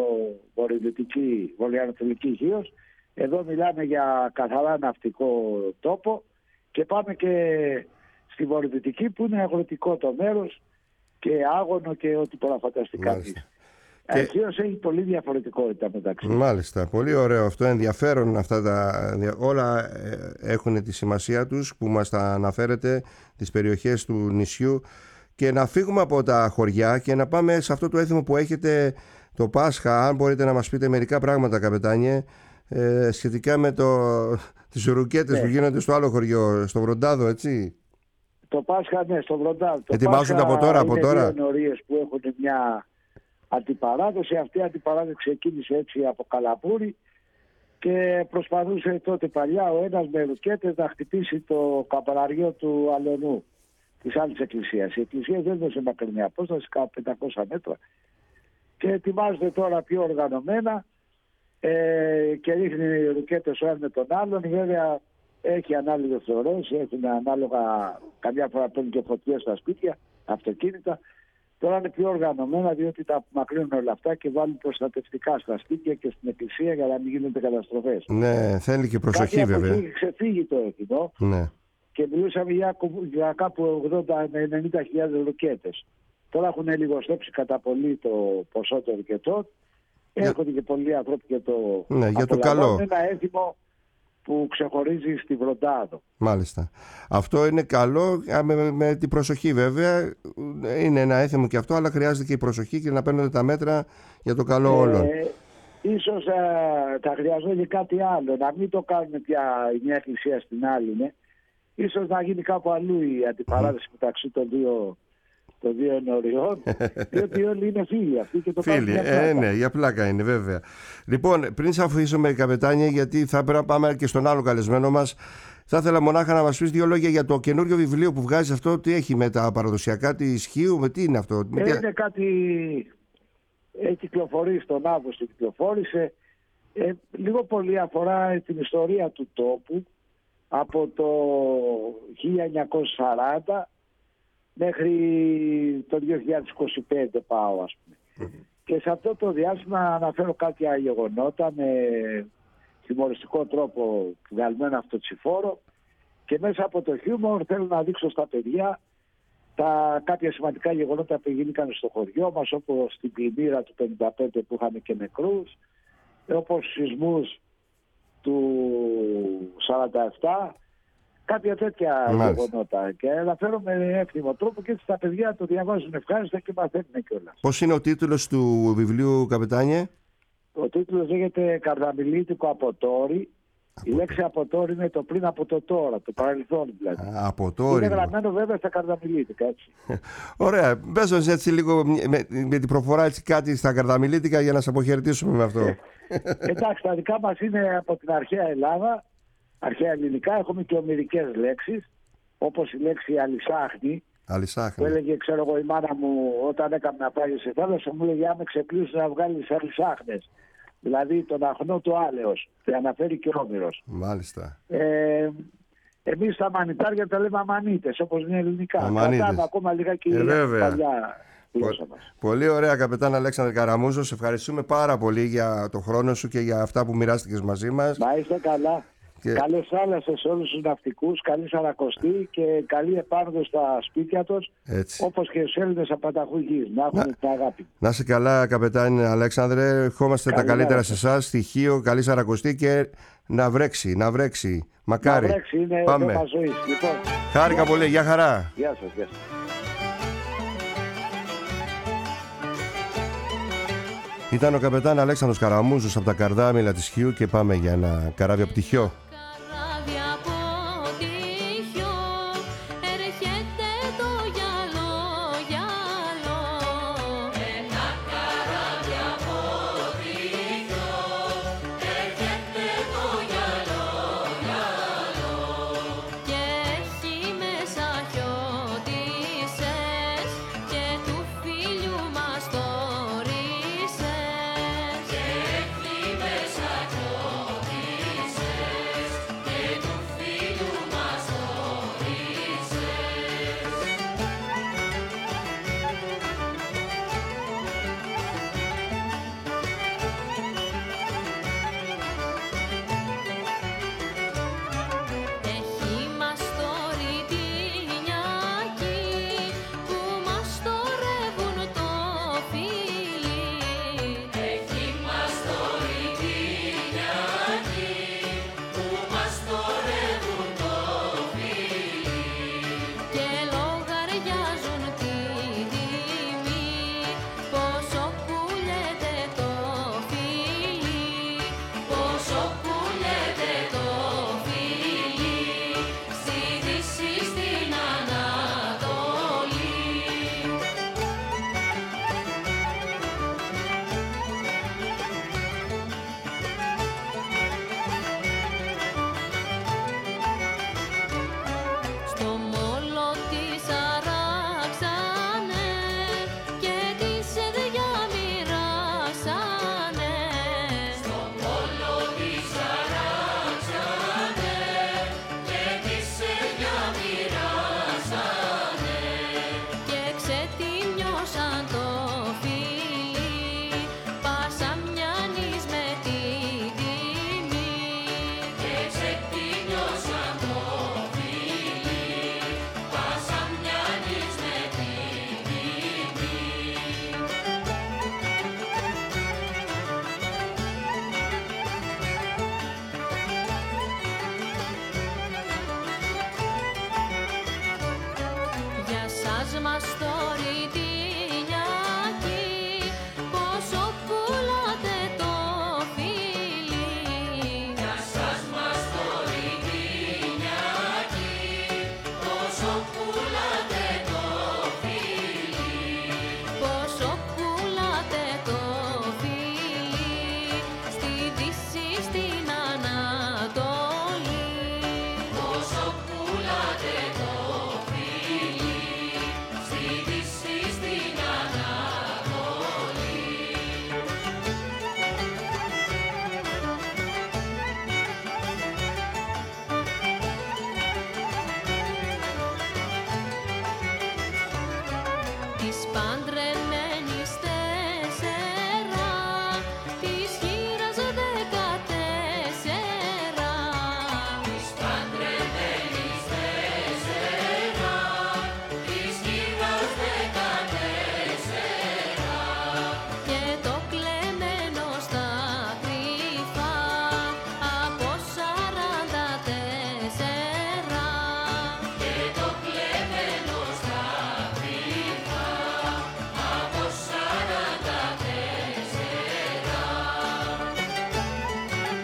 βορειοανατολική Χίος. Εδώ μιλάμε για καθαρά ναυτικό τόπο, και πάμε και στη βορειοδυτική που είναι αγροτικό το μέρος και άγωνο και ό,τι πολλά φανταστικά. Η Χίος έχει πολύ διαφορετικότητα μεταξύ. Μάλιστα, πολύ ωραίο αυτό, ενδιαφέρον αυτά όλα έχουν τη σημασία τους που μας τα αναφέρετε, τις περιοχές του νησιού. Και να φύγουμε από τα χωριά και να πάμε σε αυτό το έθιμο που έχετε το Πάσχα. Αν μπορείτε να μας πείτε μερικά πράγματα, καπετάνιε, σχετικά με τις ρουκέτες που γίνονται στο άλλο χωριό, στο Βροντάδο, έτσι. Το Πάσχα, ναι, στο Βροντάδο. Ετοιμάζονται από τώρα. Είναι δύο ενορίες που έχουν μια αντιπαράδοση. Αυτή η αντιπαράδοση ξεκίνησε έτσι από Καλαπούρη και προσπαθούσε τότε παλιά ο ένας με ρουκέτες να χτυπήσει το καμπαναριό του Αλωνού, της άλλης εκκλησίας. Η εκκλησία δεν έδωσε μακρινή απόσταση, κάπου 500 μέτρα. Και ετοιμάζονται τώρα πιο οργανωμένα και ρίχνει ρουκέτες ο ένας με τον άλλον. Βέβαια έχει ανάλογες ώρες, έχουν ανάλογα, καμιά φορά παίρνουν και φωτιές στα σπίτια, αυτοκίνητα. Τώρα είναι πιο οργανωμένα, διότι τα απομακρύνουν όλα αυτά και βάλουν προστατευτικά στα σπίτια και στην εκκλησία για να μην γίνονται καταστροφές. Ναι, θέλει και προσοχή βέβαια. Έχει ξεφύγει το έθιμο. Ναι. Και μιλούσαμε για κάπου 80 με 90.000 ρουκέτες. Τώρα έχουν λιγοστέψει κατά πολύ το ποσό των ρουκετών. Έρχονται και πολλοί άνθρωποι και το για το καλό. Ένα έθιμο που ξεχωρίζει στη Βροντάδο. Μάλιστα. Αυτό είναι καλό, με την προσοχή βέβαια. Είναι ένα έθιμο και αυτό, αλλά χρειάζεται και η προσοχή και να παίρνονται τα μέτρα για το καλό όλων. Ίσως θα χρειαζόταν και κάτι άλλο, να μην το κάνουμε πια η μια εκκλησία στην άλλη, ναι. Ίσως να γίνει κάπου αλλού η αντιπαράθεση μεταξύ των δύο ενωριών, διότι όλοι είναι φίλοι αυτοί και το κάνουν για πλάκα. Ναι, για πλάκα είναι βέβαια. Λοιπόν, πριν σε αφήσουμε, καπετάνιε, γιατί θα πρέπει να πάμε και στον άλλο καλεσμένο μας, θα ήθελα μονάχα να μας πεις 2 λόγια για το καινούριο βιβλίο που βγάζει αυτό. Τι έχει με τα παραδοσιακά της Χίου, με τι είναι αυτό? Είναι κάτι, έχει κυκλοφορήσει τον Αύγουστο, κυκλοφόρησε. Λίγο πολύ αφορά την ιστορία του τόπου από το 1940 μέχρι το 2025 πάω, ας πούμε. Και σε αυτό το διάστημα αναφέρω κάποια γεγονότα με χιουμοριστικό τρόπο βγαλμένο από το τσιφόρο, και μέσα από το χιούμορ θέλω να δείξω στα παιδιά κάποια σημαντικά γεγονότα που γίνηκαν στο χωριό μας, όπως την πλημμύρα του 55 που είχαμε και νεκρούς, όπως σεισμούς του 47, κάποια τέτοια γεγονότα. Και αναφέρω με εύθυμο τρόπο και έτσι τα παιδιά το διαβάζουν ευχάριστα και μαθαίνουν κιόλας. Πώς είναι ο τίτλος του βιβλίου, καπετάνιε? Ο τίτλος λέγεται «Καρδαμιλίτικο Αποτόρι». Η λέξη αποτόρι είναι το πριν από το τώρα, το παρελθόν δηλαδή. Αποτόρι. Είναι γραμμένο βέβαια στα καρδαμιλίτικα, έτσι. Ωραία. Πες μας έτσι λίγο με την προφορά έτσι κάτι στα καρδαμιλίτικα για να σε αποχαιρετήσουμε με αυτό. Εντάξει, τα δικά μας είναι από την αρχαία Ελλάδα, αρχαία ελληνικά. Έχουμε και ομηρικές λέξεις, όπως η λέξη αλυσάχνη. Που έλεγε, ξέρω εγώ, η μάνα μου όταν έκαμε να πάει σε θάλασσα, μου έλεγε άμα ξεπλήσεις να βγάλεις αλυσάχνες. Δηλαδή τον αχνό του άλεος, το αναφέρει και ο Όμηρος. Μάλιστα. Εμείς τα μανιτάρια τα λέμε αμανίτες, όπως είναι ελληνικά. Κρατάμε ακόμα λιγάκι παλιά γλώσσα μας. Πολύ ωραία, καπετάν Αλέξανδρε Καραμούζο. Σε ευχαριστούμε πάρα πολύ για το χρόνο σου και για αυτά που μοιράστηκες μαζί μας. Να είστε καλά. Καλές θάλασσες σε όλους τους ναυτικούς, καλή Σαρακοστή και καλή επάνωδο στα σπίτια τους, όπως και στους Έλληνες απανταχού γης. Να έχουν την αγάπη. Να είσαι καλά, καπετάν Αλέξανδρε. Ευχόμαστε τα καλύτερα σε εσάς, στοιχείο, καλή Σαρακοστή και να βρέξει. Μακάρι. Να βρέξει, είναι θέμα ζωής. Λοιπόν, χάρηκα πολύ, γεια χαρά. Γεια σας, γεια σας. Ήταν ο καπετάν Αλέξανδρος Καραμούζος από τα Καρδάμιλα της Χίου και πάμε για ένα καράβι από τη Χιό. μας το ρητινιάκι, πόσο πουλάτε το φίλι. Γεια σας μας το ρητινιάκι, πόσο πουλάτε το φίλι. Πόσο πουλάτε το φίλι, στη Δύση, στην Ανατολή. Πόσο πουλάτε το φίλι, στη Δύση, στην Ανατολή. Της παντρεμένης 4, της χήρας 14. Της παντρεμένης 4, της γύρας 14. Και το κλεμμένο στα κρυφά από 44. Και το κλεμμένο στα κρυφά από 44.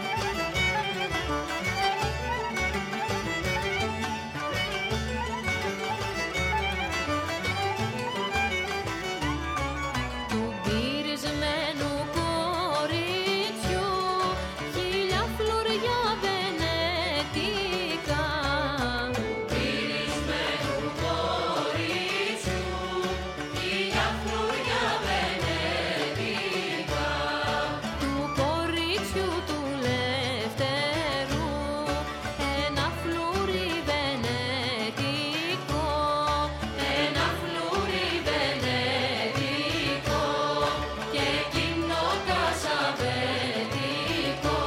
Του μπυρισμένου κοριτσιού 1000 φλουριά βενετικά. Πυρισμένου κοριτσιού, 1000 φλουριά βενετικά. Του κοριτσιού του Λευτέρου ένα φλουρί βενετικό. Ένα φλουρί βενετικό και εκείνο κασαβετικό.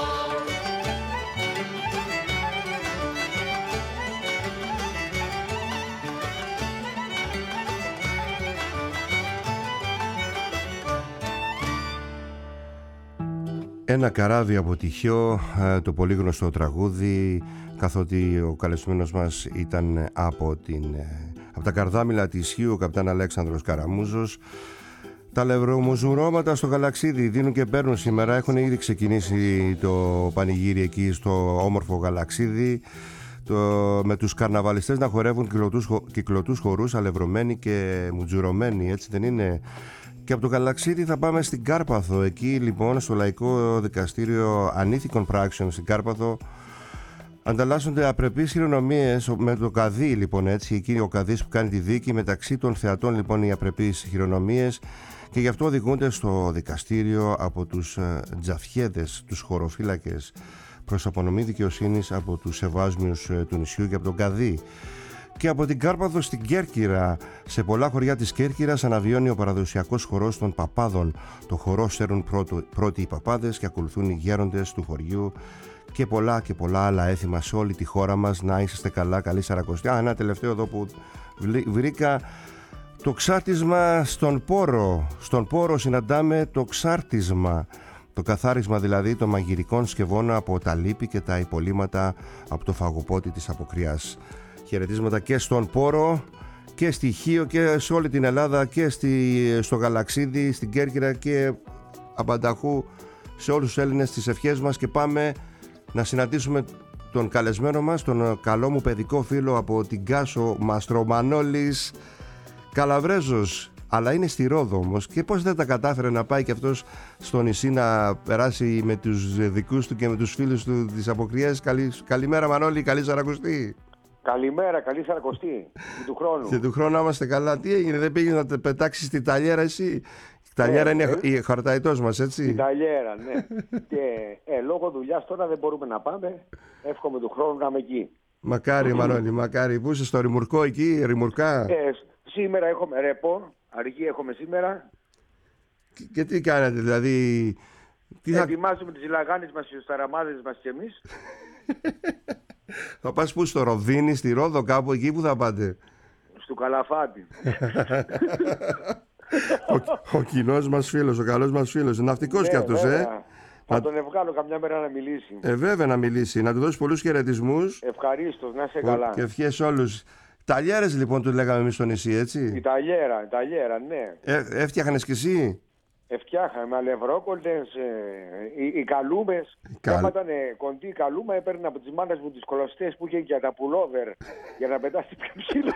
Ένα καράβι από τυχαίο, το πολύ γνωστό τραγούδι, καθότι ο καλεσμένος μας ήταν από τα καρδάμιλα της Χίου, ο καπτάν Αλέξανδρος Καραμούζος. Τα λευρωμοζουρώματα στο Γαλαξίδι δίνουν και παίρνουν σήμερα. Έχουν ήδη ξεκινήσει το πανηγύρι εκεί στο όμορφο Γαλαξίδι, με τους καρναβαλιστές να χορεύουν κυκλωτούς χορούς, αλευρωμένοι και μουτζουρωμένοι, έτσι δεν είναι? Και από το Γαλαξίδι θα πάμε στην Κάρπαθο. Εκεί λοιπόν στο Λαϊκό Δικαστήριο Ανήθικων Πράξεων στην Κάρπαθο ανταλλάσσονται απρεπείς χειρονομίες με το καδί, λοιπόν, έτσι. Εκεί ο καδίς που κάνει τη δίκη, μεταξύ των θεατών λοιπόν οι απρεπείς χειρονομίες, και γι' αυτό οδηγούνται στο δικαστήριο από τους τζαφιέδες, τους χωροφύλακες, προς απονομή δικαιοσύνης από τους σεβάσμιους του νησιού και από τον καδί. Και από την Κάρπαθο στην Κέρκυρα, σε πολλά χωριά της Κέρκυρας αναβιώνει ο παραδοσιακός χορός των παπάδων. Το χορό σέρουν πρώτοι οι παπάδες και ακολουθούν οι γέροντες του χωριού, και πολλά άλλα έθιμα σε όλη τη χώρα μας. Να είσαστε καλά, καλή Σαρακοστή. Ένα τελευταίο εδώ που βρήκα, το ξάρτισμα στον πόρο. Στον πόρο συναντάμε το ξάρτισμα, το καθάρισμα δηλαδή των μαγειρικών σκευών από τα λίπη και τα υπολείμματα από το φαγοπότη της αποκριάς. Χαιρετίσματα και στον Πόρο και στη Χίο και σε όλη την Ελλάδα, και στο Γαλαξίδι, στην Κέρκυρα και απανταχού σε όλους τους Έλληνες τις ευχές μας. Και πάμε να συναντήσουμε τον καλεσμένο μας, τον καλό μου παιδικό φίλο από την Κάσο, Μαστρομανόλης Καλαβρέζος, αλλά είναι στη Ρόδο όμως, και πώς δεν τα κατάφερε να πάει και αυτός στο νησί να περάσει με τους δικούς του και με τους φίλους του της αποκριές. Καλημέρα Μανώλη, καλή Σαρακοστή. Καλημέρα, καλή Σαρακοστή. Και του χρόνου. Και του χρόνου να είμαστε καλά. Τι έγινε, δεν πήγες να πετάξεις τη ταλιέρα εσύ? Η ταλιέρα είναι η χαρταϊτός μας, έτσι. Η ταλιέρα, ναι. Και λόγω δουλειάς τώρα δεν μπορούμε να πάμε. Εύχομαι του χρόνου να είμαι εκεί. Μακάρι Μανώλη, μακάρι. Πού είσαι, στο Ρημουρκό εκεί, Ρημουρκά? Σήμερα έχουμε ρεπό, αργή έχουμε σήμερα. Και τι κάνετε, δηλαδή? Ετοιμάζουμε τις λαγάνες μας, τις ταραμάδες μας κι εμείς. Θα πας πού, στο Ροδίνι, στη Ρόδο, κάπου εκεί που θα πάτε? Στο Καλαφάτι. Ο κοινός μας φίλος, ο καλός μας φίλος. Ναυτικός κι αυτός, Θα τον βγάλω καμιά μέρα να μιλήσει. Βέβαια να μιλήσει, να του δώσει πολλούς χαιρετισμούς. Ευχαρίστως, να είσαι καλά. Και ευχές όλους. Ταλιέρες λοιπόν του λέγαμε εμείς στο νησί, Η έτσι. ταλιέρα, ναι. Έφτιαχνες κι εσύ. Φτιάχαμε αλευρόκολλες, οι καλούμες. Και άμα ήταν κοντή η καλούμα, έπαιρνα από τις μάνες μου τις κολοστές που είχε για τα πουλόβερ για να πετάσει πιο ψηλά.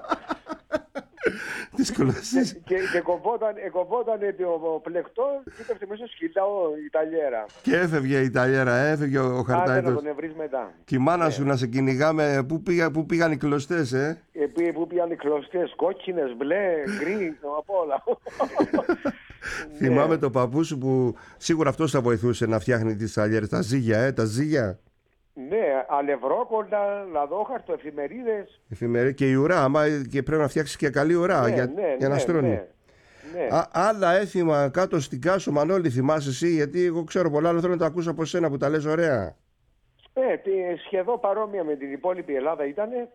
Τις κολοσσίες. και κοβόταν ο πλεκτό και έπεφτε μέσα στο σκυλάω η ταλιέρα. Και έφευγε η ταλιέρα, έφευγε ο Άντε να χαρταίτος. τον ευρύς μετά. Και η μάνα σου να σε κυνηγάμε. Πού πήγαν οι κλωστές, Που πήγαν οι κλωστές, κόκκινες, μπλε, γκρι, απ' όλα. Θυμάμαι τον παππού σου που σίγουρα αυτός θα βοηθούσε να φτιάχνει τις ταλιέρες. Τα ζύγια, τα ζύγια. Ναι, αλευρόκολλα, λαδόχαρτο, εφημερίδες. Και η ουρά, άμα και πρέπει να φτιάξεις και καλή ουρά για να στρώνει. Ναι. Άλλα έθιμα κάτω στην Κάσο, Μανώλη, θυμάσαι εσύ, γιατί εγώ ξέρω πολλά, αλλά θέλω να τα ακούσω από σένα που τα λες ωραία. Σχεδόν παρόμοια με την υπόλοιπη Ελλάδα ήτανε.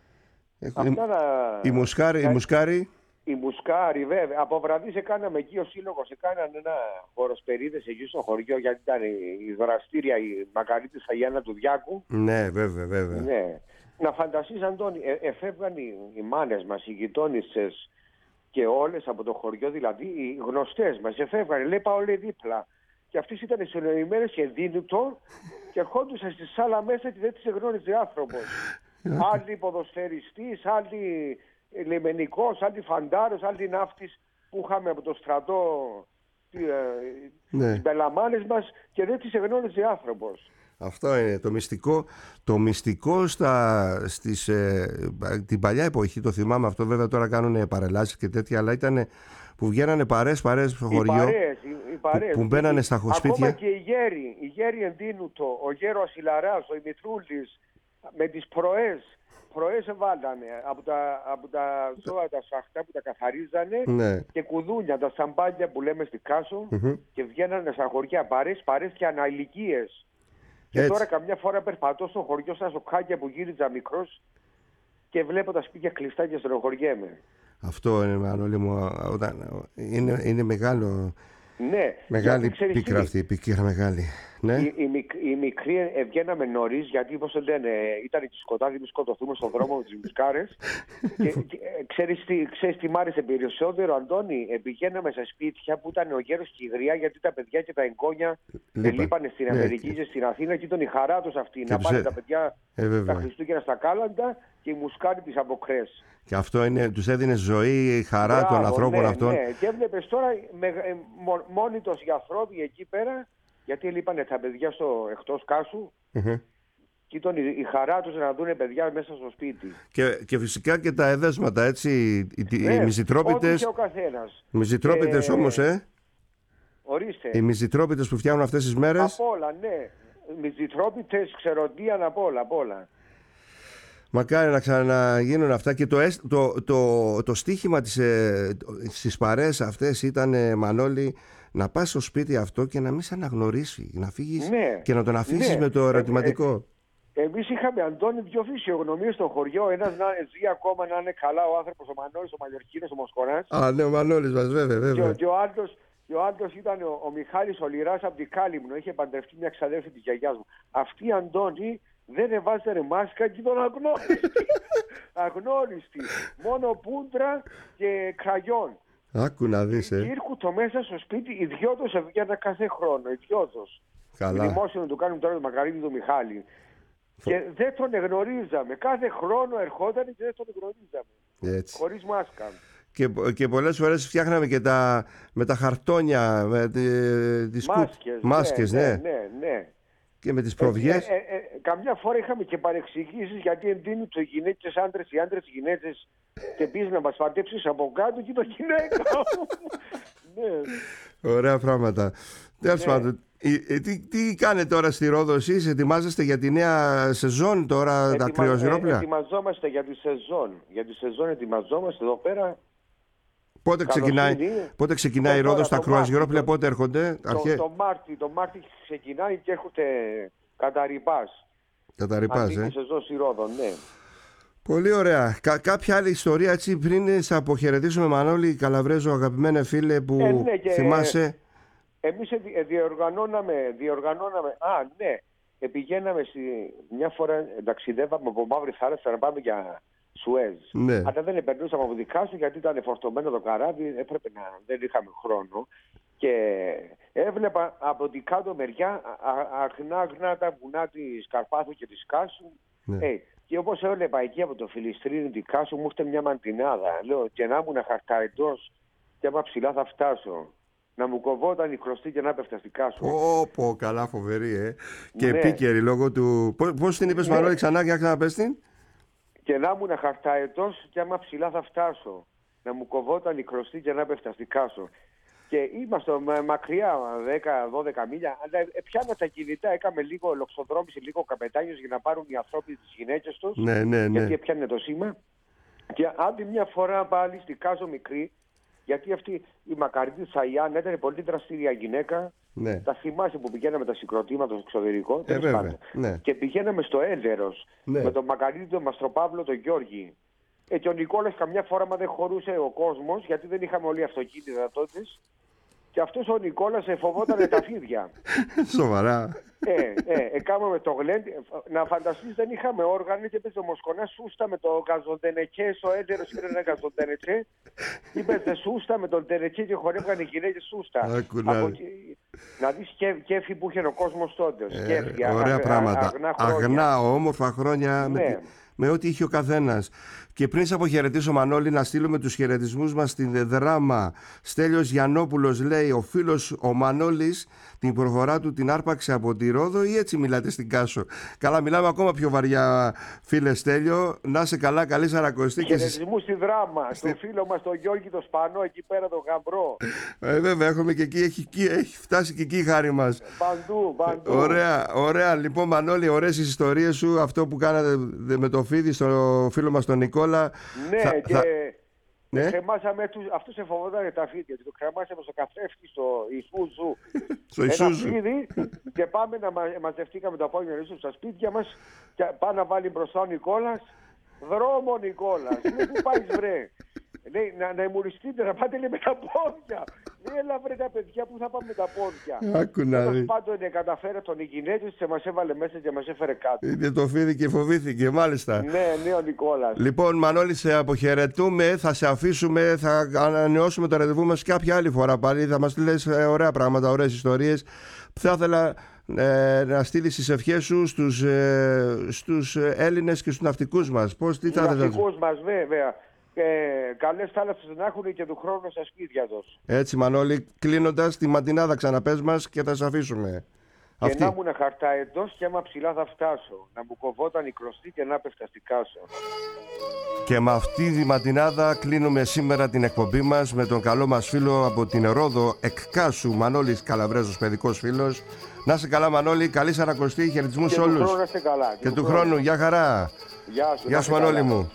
Η Μουσκάρη. Η Μουσκάρη, βέβαια. Από βραδύ σε κάναμε εκεί ο σύλλογος, έκαναν ένα χοροσπερίδες εκεί στο χωριό, γιατί ήταν η δραστήρια η Μακαρίτης Αγιάννα του Διάκου. Ναι, βέβαια. Ναι. Να φανταστείς, Αντώνη, εφεύγαν οι μάνες μας, οι γειτόνισσες και όλες από το χωριό, δηλαδή οι γνωστές μας, εφεύγαν. Λέει, πάω λέει δίπλα. Και αυτές ήταν συνοημένες και δίνουτο και ερχόντουσαν στη σάλα μέσα και δεν τις εγνώριζε άνθρωπος. Άλλοι ποδοσφαιριστής, άλλοι λιμενικός, άλλοι φαντάρος, άλλοι ναύτης που είχαμε από το στρατό τις μπελαμάνες μας και δεν τις εγνώριζε άνθρωπος. Αυτό είναι το μυστικό. Το μυστικό την παλιά εποχή, το θυμάμαι αυτό, βέβαια τώρα κάνουν παρελάσεις και τέτοια, αλλά ήταν που βγαίνανε παρέες στο χωριό. Οι παρέες. Που μπαίνανε στα σπίτια. Ακόμα και οι γέροι Εντίνουτο, ο γέρο Ασιλαράς, ο Ημιτρούλης, με τις προές βάλανε από τα ζώα, τα σαχτά που τα καθαρίζανε και κουδούνια, τα σαμπάλια που λέμε στη Κάσο και βγαίνανε στα χωριά παρές και αναηλικίες. Και τώρα καμιά φορά περπατώ στο χωριό στα σοκάκια που γύριζα μικρός και βλέπω τα σπίτια κλειστά και στενοχωριέμαι. Αυτό είναι, Μανώλη μου, είναι μεγάλο. Ναι, μεγάλη πίκρα αυτή, πίκρα μεγάλη. Ναι. Οι μικροί βγαίναμε νωρίς, γιατί όπως λένε, ήταν και σκοτάδι, μην σκοτωθούμε στον δρόμο με τις μουσκάρες. και ξέρεις τι μ' άρεσε περισσότερο, Αντώνη? Πηγαίναμε σε σπίτια που ήταν ο γέρος και η γριά, γιατί τα παιδιά και τα εγγόνια λείπανε στην Αμερική και στην Αθήνα και ήταν η χαρά τους αυτή, να πάνε τα παιδιά τα Χριστούγεννα στα κάλαντα και οι μουσκάροι τις αποκρές. Και αυτό είναι, τους έδινε ζωή, χαρά των ανθρώπων αυτών. Ναι. Και έβλεπες τώρα μόνοι τους οι ανθρώποι εκεί πέρα, γιατί λείπανε τα παιδιά εκτός Κάσου και ήταν η χαρά τους να δουν παιδιά μέσα στο σπίτι. Και φυσικά και τα εδέσματα, έτσι, οι μυζιτρόπιτες. Ο καθένας. Οι μυζιτρόπιτες όμως, Ορίστε. Οι μυζιτρόπιτες που φτιάχνουν αυτές τις μέρες. Απ' όλα, ναι. Μυζιτρόπιτες, ξεροντίαν, απ' όλα. Μακάρι να ξαναγίνουν αυτά. Και το στίχημα στις παρέες αυτές ήταν, Μανώλη, να πας στο σπίτι αυτό και να μην σε αναγνωρίσει, να φύγεις και να τον αφήσεις με το ερωτηματικό. Εμείς είχαμε, Αντώνη, δύο φυσιογνωμίες στο χωριό. Ένας να ζει ακόμα, να είναι καλά ο άνθρωπος, ο Μανώλης, ο Μαλλιορκίνος, ο Μοσκοράς. Α, ναι, ο Μανώλης μας, βέβαια. Και ο άλλος ήταν ο Μιχάλης ο Λυράς από την Κάλυμνο. Είχε παντρευτεί μια ξαδέρφη της γιαγιάς μου. Αυτή, Αντώνη, δεν έβαζε μάσκα και τον αγνώριστη. Μόνο πούντρα και κραγιόν. Άκου να δεις, Και ήρκουτο μέσα στο σπίτι, οι δυο τους έβγαιναν κάθε χρόνο. Οι δυο τους. Καλά. Δημόσιο να του κάνουν τώρα το Μακαρίτη του Μιχάλη. Και δεν τον εγνωρίζαμε. Κάθε χρόνο ερχόταν και δεν τον εγνωρίζαμε. Χωρίς μάσκα. Και πολλές φορές φτιάχναμε και με τα χαρτόνια, με τις μάσκες, ναι. Και με τις προβιές. Καμιά φορά είχαμε και παρεξηγήσεις, γιατί εντείνουν το γυναίκες άντρες, οι άντρες γυναίκες και επίσης να μας πατέψεις από κάτω και το γυναίκα. Ναι. Ωραία πράγματα. Τέλος πάντων, τι κάνετε τώρα στη Ρόδο εσείς, ετοιμάζεστε για τη νέα σεζόν τώρα, τα κρυοζυρόπλαια? Ετοιμαζόμαστε για τη σεζόν. Για τη σεζόν ετοιμαζόμαστε εδώ πέρα. Πότε ξεκινάει η Ρόδος, τα κρουαζιρόπλαια πότε έρχονται? Το Μάρτι ξεκινάει και έρχονται κατά ρηπάς. Αυτή τη σεζόν στη Ρόδο, ναι. Πολύ ωραία. Κάποια άλλη ιστορία έτσι πριν σε αποχαιρετήσουμε, Μανώλη Καλαβρέζο, αγαπημένε φίλε, που θυμάσαι? Εμείς διοργανώναμε. Ναι. Πηγαίναμε μια φορά, ταξιδεύαμε από Μαύρη Θάλασσα να πάμε Σουέζ. Ναι. Αλλά δεν περνούσαμε από δικά σου γιατί ήταν φορτωμένο το καράβι, δεν είχαμε χρόνο. Και έβλεπα από την κάτω μεριά αγνά τα βουνά της Καρπάθου και της Κάσου. Ναι. Και όπως έβλεπα εκεί από το Φιλιστρίνι την Κάσου μου ήρθε μια μαντινάδα. Λέω και να ήμουν χαρταετός και άμα ψηλά θα φτάσω. Να μου κοβόταν η κλωστή και να πέφτα στην Κάσου. Πω, καλά φοβερή, Και Ναι. επίκαιρη λόγω του... Πώς την είπες, Μανώλη, ξανά και ξαναπες την? Και να ήμουν χαρταετός και άμα ψηλά θα φτάσω. Να μου κοβόταν η κλωστή και να πέφτα στην Κάσου. Και είμαστε μακριά, 10-12 μίλια, αλλά πιάνα τα κινητά, έκαμε λίγο λοξοδρόμηση, λίγο καπετάνιος για να πάρουν οι ανθρώποι τις γυναίκες τους. Ναι. Γιατί πιάνε το σήμα. Και άλλη μια φορά πάλι στη Κάζο μικρή, γιατί αυτή η Μακαρίτη Σαϊάν ήταν πολύ δραστήρια γυναίκα. Ναι. Τα θυμάσαι που πηγαίναμε τα συγκροτήματα στο εξωτερικό. Βέβαια. Ναι. Και πηγαίναμε στο Έλδερος με τον Μακαρίτη, τον Μαστροπαύλο, τον Γιώργη. Και ο Νικόλας καμιά φορά δεν χωρούσε ο κόσμος, γιατί δεν είχαμε όλοι αυτοκίνητα τότε. Και αυτός ο Νικόλας φοβότανε τα φίδια. Σοβαρά. Κάμαμε το γλέντι. Να φανταστείς, δεν είχαμε όργανο και έπαιζε ο Μοσκονάς σούστα με το γαζοντενεκέ. Στο Έλτερος είχε ένα γαζοντενεκέ. Είπες σούστα με τον τερεκέ και χορεύγαν οι γυναίκες σούστα. Να δεις κέφι που είχε ο κόσμος τότε. Ωραία πράγματα. Αγνά, όμορφα χρόνια. Ναι. Με ό,τι είχε ο καθένας. Και πριν σε αποχαιρετήσω, Μανώλη, να στείλουμε τους χαιρετισμούς μας στην Δράμα. Στέλιος Γιαννόπουλος λέει: ο φίλος ο Μανώλης την προφορά του την άρπαξε από τη Ρόδο, ή έτσι μιλάτε στην Κάσο? Καλά, μιλάμε ακόμα πιο βαριά, φίλε Στέλιο. Να σε καλά, καλή Σαρακοστή. Χαιρετισμούς στη Δράμα. Στον φίλο μας τον Γιώργη το Σπανό, εκεί πέρα τον Γαμπρό. Βέβαια, έχουμε και εκεί, έχει φτάσει και εκεί η χάρη μας. Παντού. Ωραία. Λοιπόν, Μανώλη, ωραίες οι ιστορίες σου. Αυτό που κάνατε με το φίδι στο φίλο μας τον Νικόλα. Ναι, και κρεμάσαμε αυτούς εφοβόταν τα φίδια. Το κρεμάσαμε στο καθρέφτη, στο Ισούζου. Στο Ισούζου. Ένα φίδι και πάμε να μαζευτήκαμε το απόγευμα στα σπίτια μας και πάει να βάλει μπροστά ο Νικόλας. Δρόμο Νικόλας. Λέει, πού πάεις βρε? Λέει, να εμουριστείτε, να πάτε λέει, με τα πόδια. Λέει, έλα βρε τα παιδιά, πού θα πάμε με τα πόδια? Άκου να δει. Πάντων καταφέρε τον οι γυναίκες και μας έβαλε μέσα και μας έφερε κάτω. Είδε το φίδι και φοβήθηκε, μάλιστα. Ναι, ο Νικόλας. Λοιπόν, Μανώλη, σε αποχαιρετούμε, θα σε αφήσουμε, θα ανανεώσουμε το ραντεβού μας κάποια άλλη φορά πάλι. Θα μας λες ωραία πράγματα, ωραίες ιστορίες. Θα ήθελα να στείλεις τις ευχές σου στους Έλληνες και στους ναυτικούς μας. Τους ναυτικούς μας, βέβαια. Καλές θάλασσες να έχουν και του χρόνου στα σπίτια τους. Έτσι, Μανώλη, κλείνοντας τη ματινάδα ξαναπες μας και θα σε αφήσουμε. Και να ήμουν χαρταετός και άμα ψηλά θα φτάσω. Να μου κοβόταν η κλωστή και να πέφτα στη Κάσο. Και με αυτή τη ματινάδα κλείνουμε σήμερα την εκπομπή μας με τον καλό μας φίλο από την Ρόδο, εκ Κάσου, Μανώλης Καλαβρέζος, παιδικός φίλος. Να είσαι καλά, Μανώλη, καλή Σαρακοστή, χαιρετισμούς σε όλους. Και του χρόνου, γεια χαρά. Γεια σου, Μανώλη μου.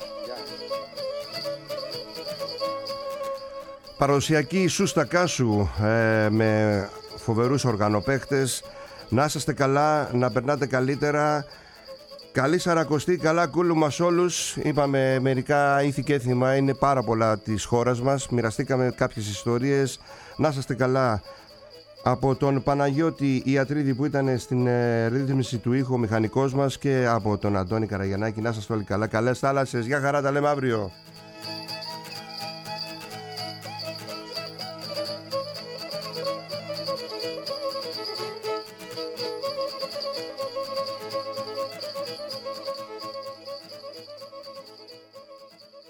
Παραδοσιακή Σούστα Κάσου με φοβερούς οργανοπαίχτες. Να είσαστε καλά, να περνάτε καλύτερα. Καλή Σαρακοστή, καλά κούλου μας όλους. Είπαμε μερικά ήθη και έθιμα, είναι πάρα πολλά της χώρας μας. Μοιραστήκαμε κάποιες ιστορίες. Να είσαστε καλά. Από τον Παναγιώτη Ιατρίδη που ήταν στην ρύθμιση του ήχου, ο μηχανικός μας, και από τον Αντώνη Καραγιαννάκη, να είσαστε όλοι καλά. Καλές θάλασσες, για χαρά, τα λέμε αύριο.